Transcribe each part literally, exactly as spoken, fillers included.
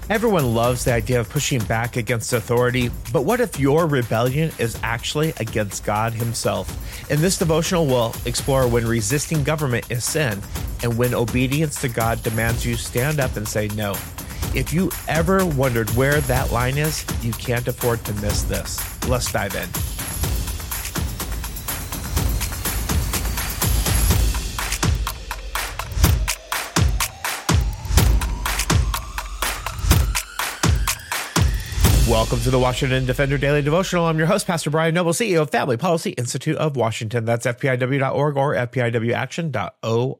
Everyone loves the idea of pushing back against authority, but what if your rebellion is actually against God himself? In this devotional, we'll explore when resisting government is sin and when obedience to God demands you stand up and say no. If you ever wondered where that line is, you can't afford to miss this. Let's dive in. Welcome to the Washington Defender Daily Devotional. I'm your host, Pastor Brian Noble, C E O of Family Policy Institute of Washington. That's F P I W dot org or F P I W action dot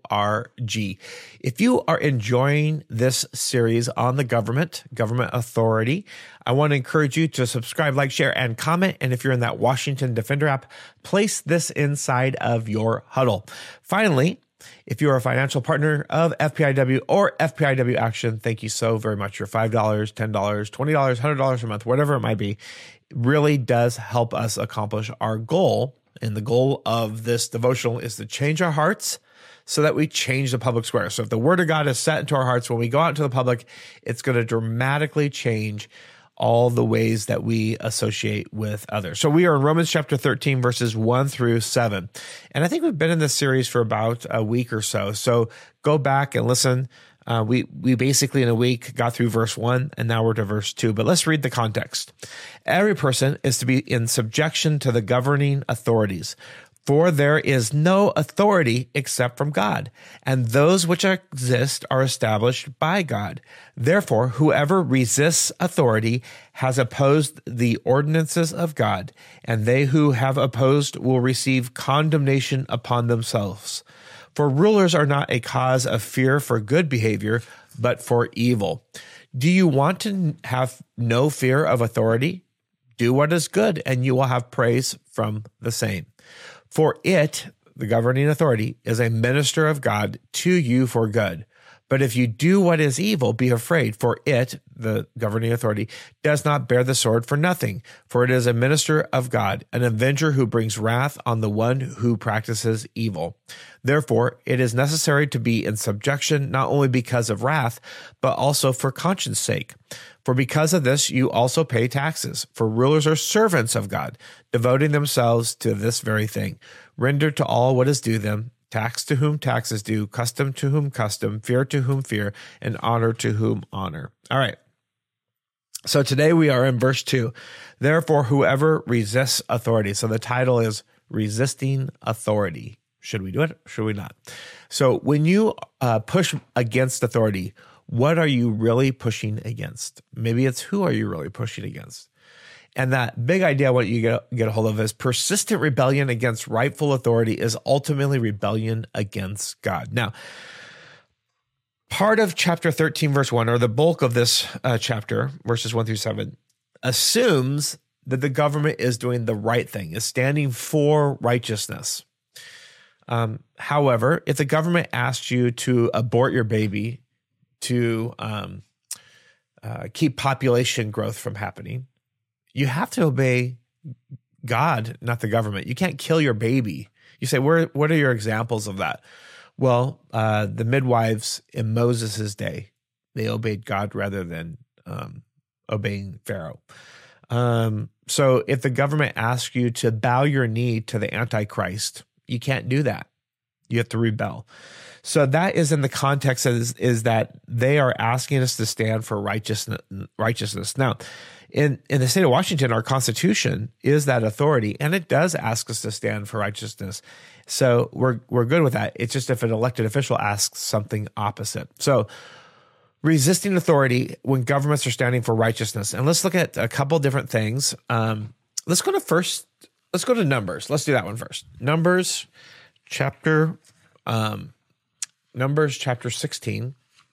org. If you are enjoying this series on the government, government authority, I want to encourage you to subscribe, like, share, and comment. And if you're in that Washington Defender app, place this inside of your huddle. Finally, if you are a financial partner of F P I W or F P I W Action, thank you so very much. Your five dollars, ten dollars, twenty dollars, one hundred dollars a month, whatever it might be, really does help us accomplish our goal. And the goal of this devotional is to change our hearts so that we change the public square. So if the word of God is set into our hearts, when we go out into the public, it's going to dramatically change all the ways that we associate with others. So we are in Romans chapter thirteen, verses one through seven. And I think we've been in this series for about a week or so. So go back and listen. Uh, we, we basically in a week got through verse one and now we're to verse two, but let's read the context. Every person is to be in subjection to the governing authorities, for there is no authority except from God, and those which exist are established by God. Therefore, whoever resists authority has opposed the ordinances of God, and they who have opposed will receive condemnation upon themselves. For rulers are not a cause of fear for good behavior, but for evil. Do you want to have no fear of authority? Do what is good, and you will have praise from the same. For it, the governing authority, is a minister of God to you for good. But if you do what is evil, be afraid, for it, the governing authority, does not bear the sword for nothing, for it is a minister of God, an avenger who brings wrath on the one who practices evil. Therefore, it is necessary to be in subjection, not only because of wrath, but also for conscience sake. For because of this, you also pay taxes, for rulers are servants of God, devoting themselves to this very thing. Render to all what is due them, tax to whom tax is due, custom to whom custom, fear to whom fear, and honor to whom honor. All right. So today we are in verse two. Therefore, whoever resists authority. So the title is Resisting Authority. Should we do it? Should we not? So when you uh, push against authority, what are you really pushing against? Maybe it's who are you really pushing against? And that big idea, what you get, get a hold of is persistent rebellion against rightful authority is ultimately rebellion against God. Now, part of chapter thirteen, verse one, or the bulk of this uh, chapter, verses one through seven, assumes that the government is doing the right thing, is standing for righteousness. Um, however, if the government asks you to abort your baby, to um, uh, keep population growth from happening, you have to obey God, not the government. You can't kill your baby. You say, where, what are your examples of that? Well, uh, the midwives in Moses' day, they obeyed God rather than um, obeying Pharaoh. Um, so if the government asks you to bow your knee to the Antichrist, you can't do that. You have to rebel. So that is in the context is, is that they are asking us to stand for righteousness. righteousness. Now, in, in the state of Washington, our Constitution is that authority, and it does ask us to stand for righteousness. So we're we're good with that. It's just if an elected official asks something opposite. So resisting authority when governments are standing for righteousness. And let's look at a couple different things. Um, let's go to first, let's go to Numbers. Let's do that one first. Numbers chapter um Numbers chapter sixteen.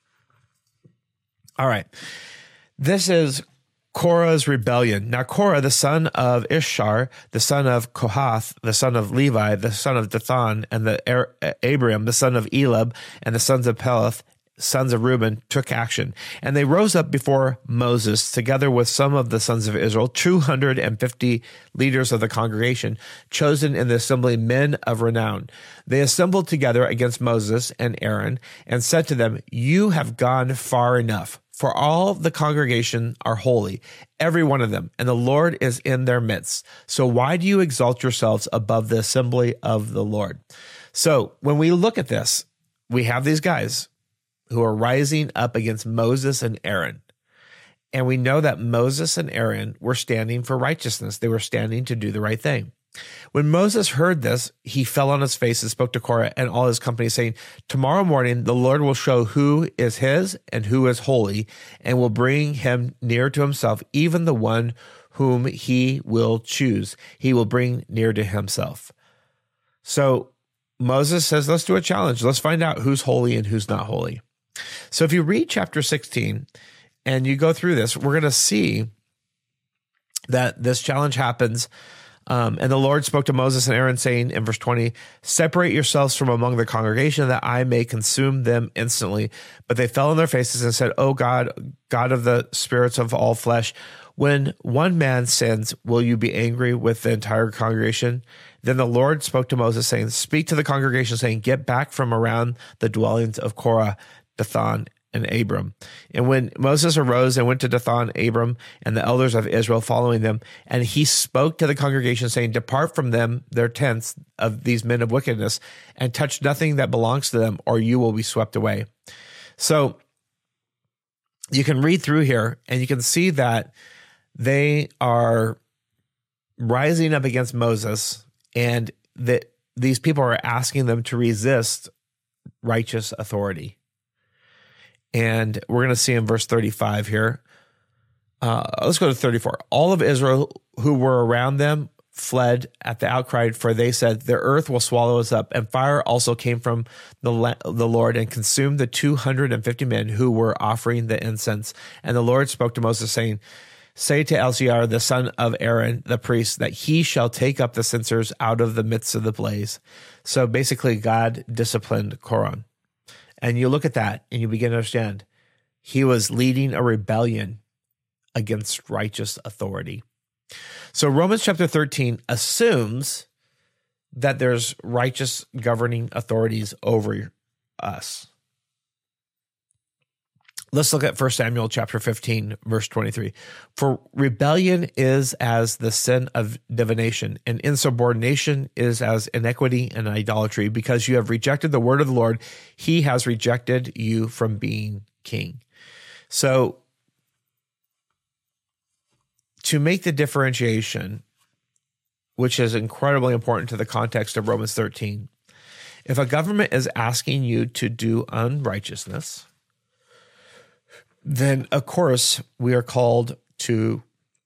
All right. This is Korah's rebellion. Now, Korah, the son of Ishar, the son of Kohath, the son of Levi, the son of Dathan, and the er- Abiram, the son of Elab, and the sons of Peleth, sons of Reuben, took action. And they rose up before Moses, together with some of the sons of Israel, two hundred fifty leaders of the congregation, chosen in the assembly, men of renown. They assembled together against Moses and Aaron and said to them, "You have gone far enough. For all the congregation are holy, every one of them, and the Lord is in their midst. So why do you exalt yourselves above the assembly of the Lord? So when we look at this, we have these guys who are rising up against Moses and Aaron. And we know that Moses and Aaron were standing for righteousness. They were standing to do the right thing. When Moses heard this, he fell on his face and spoke to Korah and all his company, saying, tomorrow morning the Lord will show who is his and who is holy, and will bring him near to himself, even the one whom he will choose. He will bring near to himself. So Moses says, let's do a challenge. Let's find out who's holy and who's not holy. So if you read chapter sixteen and you go through this, we're going to see that this challenge happens. Um, and the Lord spoke to Moses and Aaron, saying in verse twenty, separate yourselves from among the congregation, that I may consume them instantly. But they fell on their faces and said, O God, God of the spirits of all flesh, when one man sins, will you be angry with the entire congregation? Then the Lord spoke to Moses, saying, speak to the congregation, saying, get back from around the dwellings of Korah, Dathan, and Abram. And when Moses arose and went to Dathan, Abram, and the elders of Israel following them, and he spoke to the congregation, saying, depart from them, their tents of these men of wickedness, and touch nothing that belongs to them, or you will be swept away. So you can read through here, and you can see that they are rising up against Moses, and that these people are asking them to resist righteous authority. And we're going to see in verse thirty-five here. Uh, let's go to thirty-four. All of Israel who were around them fled at the outcry, for they said, the earth will swallow us up. And fire also came from the, the Lord and consumed the two hundred fifty men who were offering the incense. And the Lord spoke to Moses, saying, say to Eleazar, the son of Aaron, the priest, that he shall take up the censers out of the midst of the blaze. So basically, God disciplined Korah. And you look at that and you begin to understand he was leading a rebellion against righteous authority. So Romans chapter thirteen assumes that there's righteous governing authorities over us. Let's look at First Samuel chapter fifteen, verse twenty-three. For rebellion is as the sin of divination, and insubordination is as iniquity and idolatry. Because you have rejected the word of the Lord, he has rejected you from being king. So to make the differentiation, which is incredibly important to the context of Romans thirteen, if a government is asking you to do unrighteousness, then of course we are called to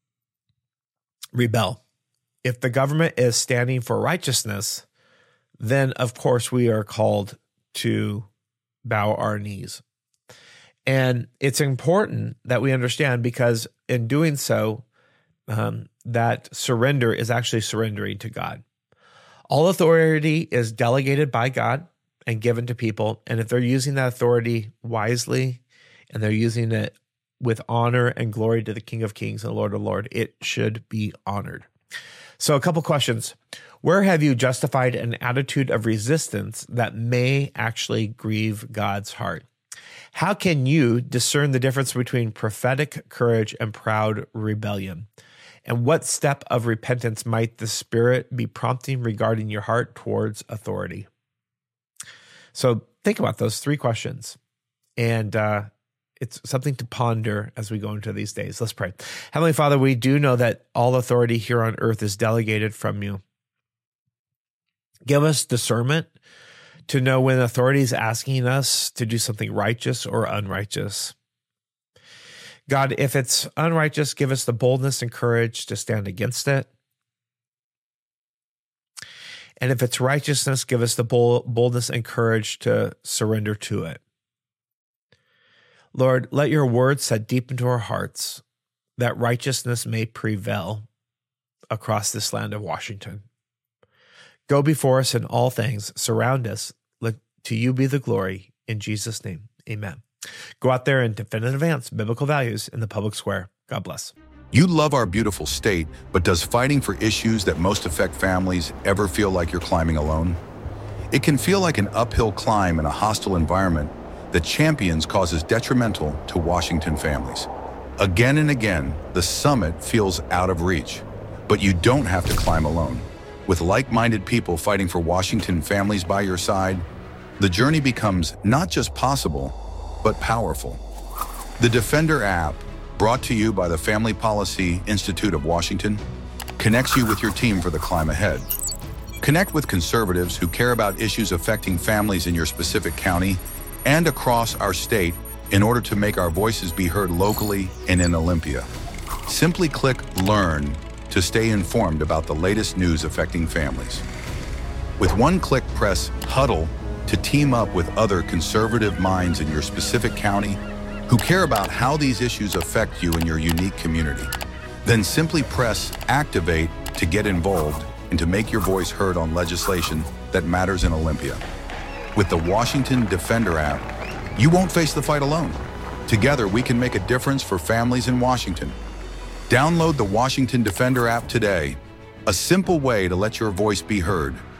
rebel. If the government is standing for righteousness, then of course we are called to bow our knees. And it's important that we understand, because in doing so, um, that surrender is actually surrendering to God. All authority is delegated by God and given to people. And if they're using that authority wisely, and they're using it with honor and glory to the King of Kings and Lord of Lords, it should be honored. So a couple questions. Where have you justified an attitude of resistance that may actually grieve God's heart? How can you discern the difference between prophetic courage and proud rebellion? And what step of repentance might the Spirit be prompting regarding your heart towards authority? So think about those three questions. And, uh, it's something to ponder as we go into these days. Let's pray. Heavenly Father, we do know that all authority here on earth is delegated from you. Give us discernment to know when authority is asking us to do something righteous or unrighteous. God, if it's unrighteous, give us the boldness and courage to stand against it. And if it's righteousness, give us the boldness and courage to surrender to it. Lord, let your word set deep into our hearts, that righteousness may prevail across this land of Washington. Go before us in all things, surround us. Let to you be the glory. In Jesus' name, amen. Go out there and defend and advance biblical values in the public square. God bless. You love our beautiful state, but does fighting for issues that most affect families ever feel like you're climbing alone? It can feel like an uphill climb in a hostile environment, that champions causes detrimental to Washington families. Again and again, the summit feels out of reach, but you don't have to climb alone. With like-minded people fighting for Washington families by your side, the journey becomes not just possible, but powerful. The Defender app, brought to you by the Family Policy Institute of Washington, connects you with your team for the climb ahead. Connect with conservatives who care about issues affecting families in your specific county and across our state in order to make our voices be heard locally and in Olympia. Simply click Learn to stay informed about the latest news affecting families. With one click, press Huddle to team up with other conservative minds in your specific county who care about how these issues affect you in your unique community. Then simply press Activate to get involved and to make your voice heard on legislation that matters in Olympia. With the Washington Defender app, you won't face the fight alone. Together, we can make a difference for families in Washington. Download the Washington Defender app today, a simple way to let your voice be heard